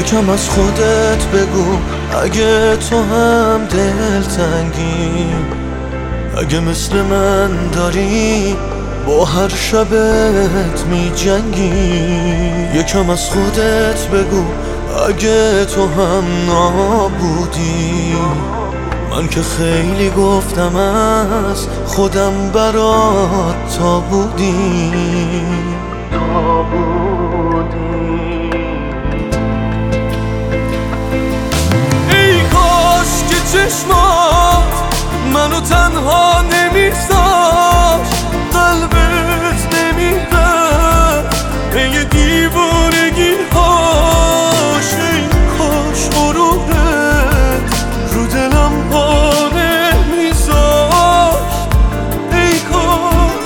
یکم از خودت بگو اگه تو هم دلتنگی، اگه مثل من داری با هر شبت می جنگی. یکم از خودت بگو اگه تو هم نابودی، من که خیلی گفتم از خودم برات تا بودی. ای کاش که چشمات منو تنها نمیذاشت، قلبت نمیرفت پی دیوانگی هاش. ای کاش غرورت رو دلم پا نمیذاشت. ای کاش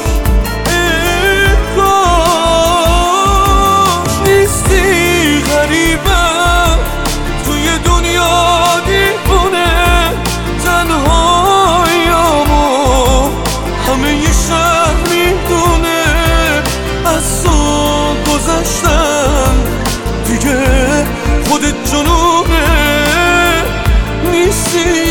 نیستی غریبم توی دنیا دیوونه، تنهاییامو همه ی شهر میدونه. از تو گذشتم دیگه خودت جنونه، نیستی.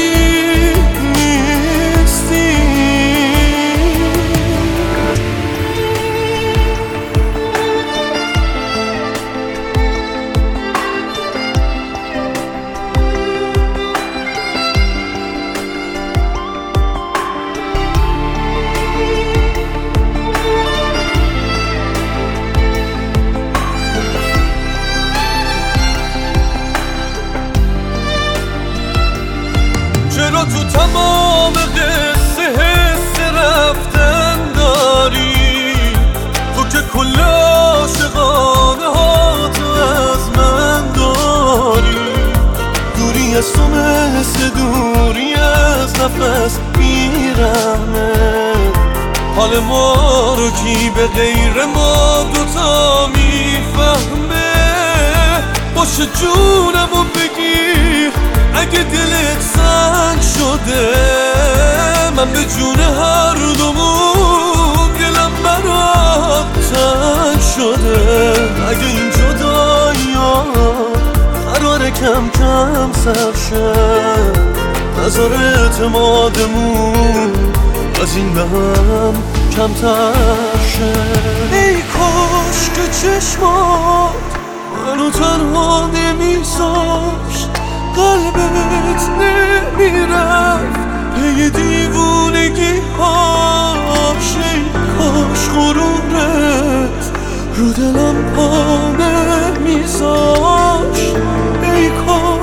چرا تو تمام قصه حس رفتن داری؟ تو که کل عاشقانه ها تو از من داری. دوری از تو مثل دوری از نفس میرمه، حال ما رو کی به غیر ما دوتا میفهمه؟ باشه جونمو بگیر اگه دلت سنگ شده، من به جون هر دومون دلم برات تنگ شده. اگه این جدایی‌ها قراره کم کم سر شه، نذار اعتمادمون از این به هم کمتر شه. ای کاش که چشمات منو تنها نمیذاشت، قلبت نمیرفت پی دیوونگی هاش. ای کاش غرورت رو دلم پا نمیذاشت. ای کاش